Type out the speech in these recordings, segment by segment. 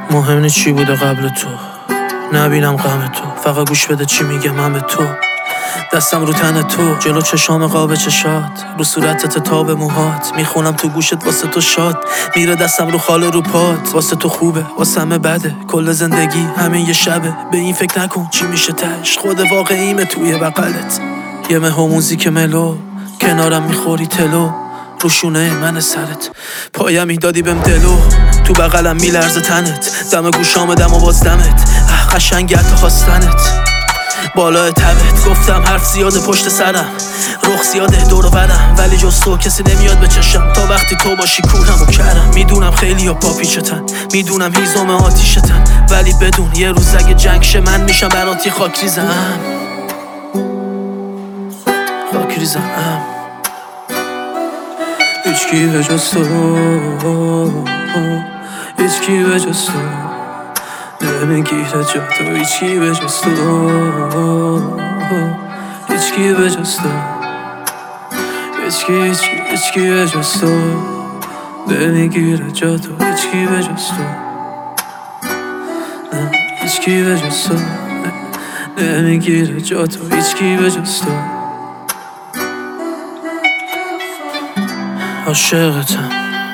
مهم نی چی بوده قبل تو، نبینم غم تو، فقط گوش بده چی میگم من به تو. دستم رو تن تو، جلو چشام قاب چشات، رو صورتت تا به موهات، میخونم تو گوشت واسه تو شاد، میره دستم رو خال رو پات. واسه تو خوبه واسه همه بده، کل زندگی همین یه شبه، به این فکر نکن چی میشه تش، خود واقعیمه توی بغلت. یه مه و موزیک ملو، کنارم میخوری تلو، روشونه من سرت، پایم میدادی بهم دلو، تو بغلم میلرزه تنت، دم گوشام دم و باز دمت، قشنگه تا خواستنت، بالای تبت. گفتم حرف زیاده پشت سرم، رخ زیاده دور و برم، ولی جز تو کسی نمیاد به چشم، تا وقتی تو باشی کورم و کرم. میدونم خیلی ها پاپیچتن، میدونم هیزم آتیشتن، ولی بدون یه روز اگه جنگ شه من میشم برات یه خاکریزم، خاکریزم. هیچکی به جز تو، هیچکی به جز تو نمیگیره جا تو، هیچکی به جز تو، هیچکی به جز تو، هیچکی به جز تو نمیگیره جا تو، هیچکی به جز تو، هیچکی به جز تو نمیگیره جا تو، هیچکی به جز تو. عاشقتم،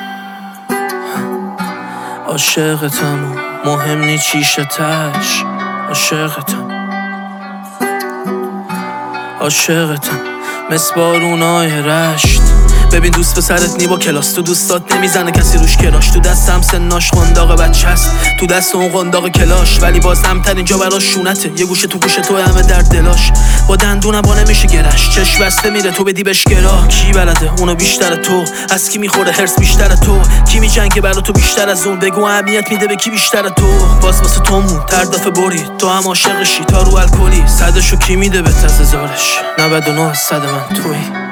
عاشقتم و مهم نی چیشه تش، عاشقتم، عاشقتم مثل بارونای رشت. ببین دوست پسرت نی با کلاس، تو دوستات نمیزنه کسی روش کراش، تو دستم سناش قنداق بچه است، تو دست اون قنداق کلاش، ولی باز نمتر اینجا براش شونته، یه گوشه تو گوشه تو همه در دلاش، با دندونم با نمیشه گرش، چشم بسته میره تو بدی بهش گراه. کی بلده اونو بیشتر تو، از کی میخوره هرس بیشتر تو، کی میجنگه برا تو بیشتر از اون، بگو اهمیت میده به کی بیشتر تو. باز واسه تو مون تر دفعه برید، تو هم عاشقشی تا رو الکلی، صدشو کی میده به تزارش، 99 از 100 من تویی.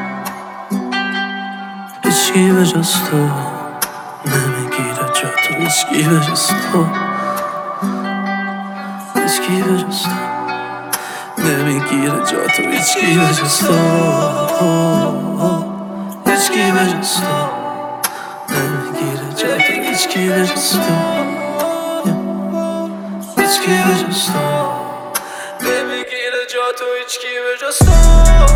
هیچکی به جز تو نمیگیره جا تو، هیچکی به جز تو، هیچکی به جز تو نمیگیره جا تو، هیچکی به جز تو، هیچکی به جز تو نمیگیره جا تو، هیچکی به جز تو، هیچکی به جز تو نمیگیره جا تو، هیچکی به جز تو.